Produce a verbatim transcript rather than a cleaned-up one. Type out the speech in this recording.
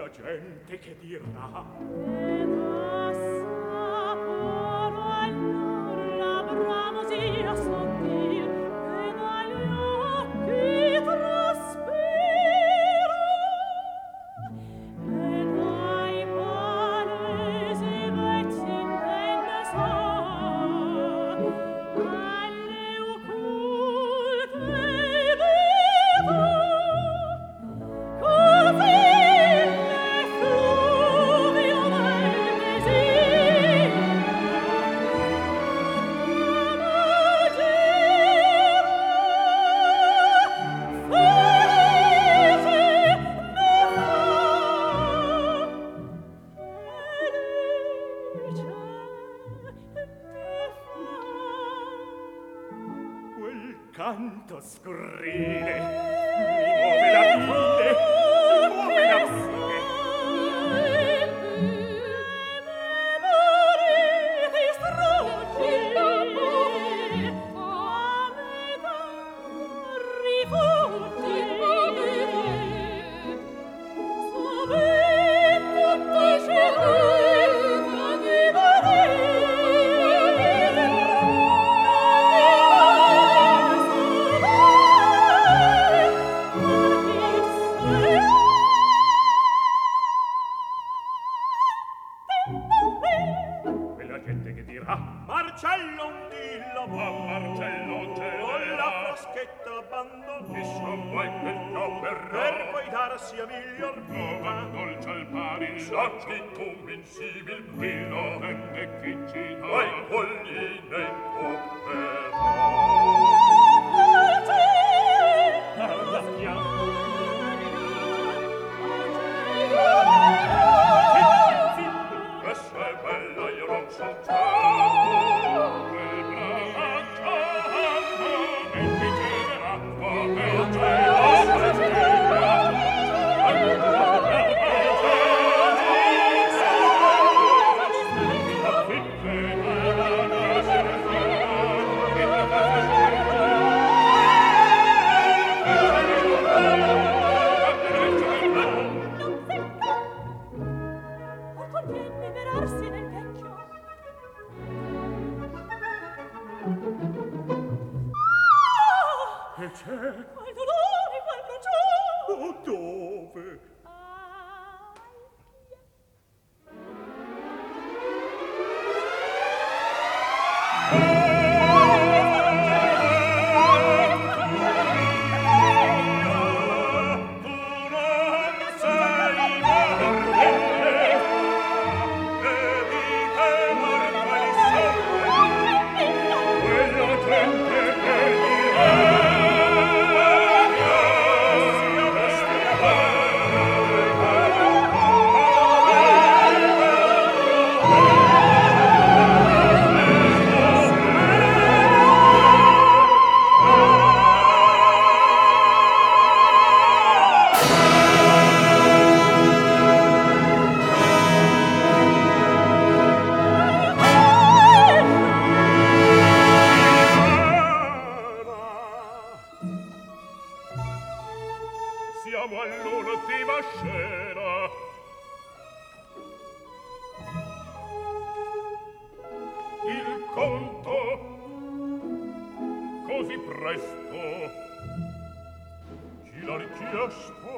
la gente che dirà ed assaporo allor la bramosia sottil e dagli occhi traspiro e dai palesi vezzi intende sa alle occulte verità così canto scurrile mi muove la bile, muove la bile. Quella gente che dirà Marcello un dillo, ma Marcello te con la fraschetta abbandonò e son mai quel no per poi darsi a miglior vita dolce al pari l'attitudine insimil brillo e chi ci dà ai colline in popera alla fiamma questa è bella io non so già quel brava ciamma e mi chiederà come te lo sentiamo e c'è qual dolore, qual ragione oh, dove? Siamo all'ultima scena. Il conto così presto ci l'ha richiesto